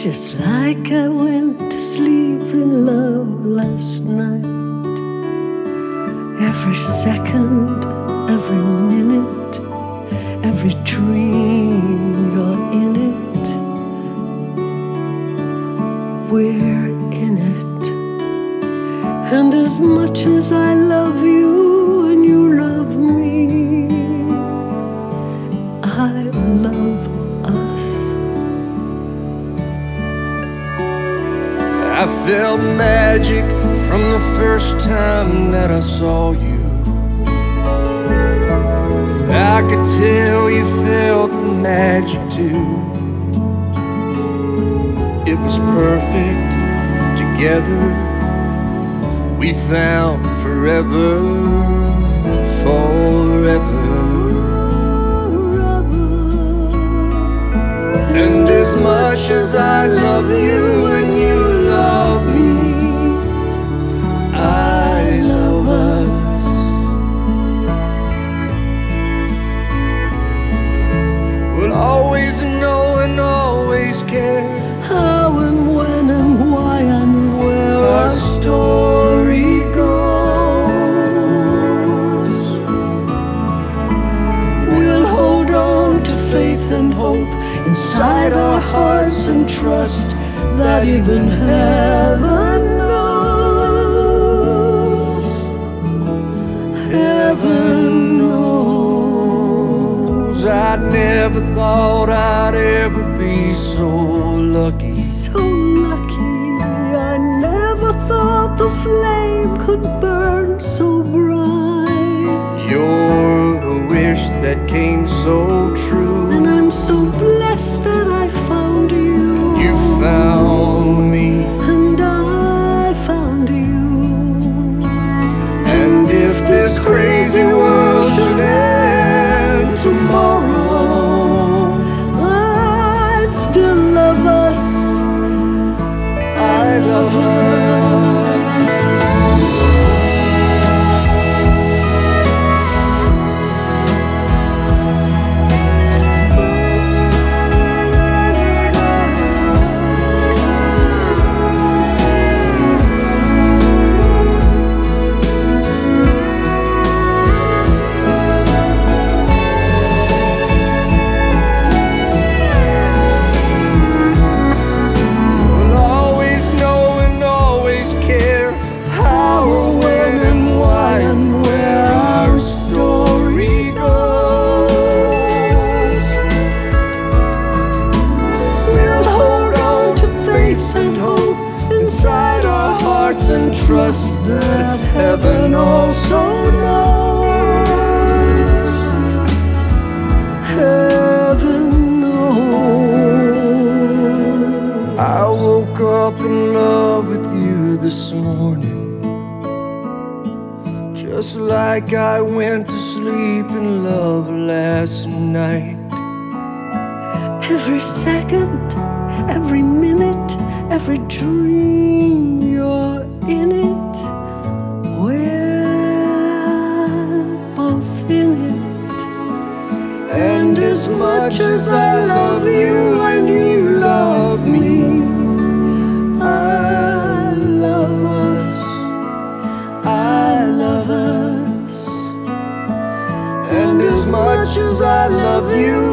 Just like I went to sleep in love last night. Every second, every minute, every dream, you're in it. We're in it. And as much as I love you and you love me, I love us. I felt magic from the first time that I saw you. I could tell you felt the magic too. It was perfect together. We found forever, forever. And as much as I love you and you love me, I love us. We'll always know and always care how and when and why and where our story goes. We'll hold on to faith and hope inside our hearts and trust that even heaven knows. Heaven knows. I never thought I'd ever be so lucky. So lucky. I never thought the flame could burn so bright. You're the wish that came so true. And I'm so blessed that I found you. You found me. And I found you. And if this crazy world should end tomorrow, I'd still love us. I love us. And trust that heaven also knows. Heaven knows. I woke up in love with you this morning, just like I went to sleep in love last night. Every second, every minute, every dream, you're in it. We're both in it. And as much as I love you and you love me, I love us. I love us. and as much as I love you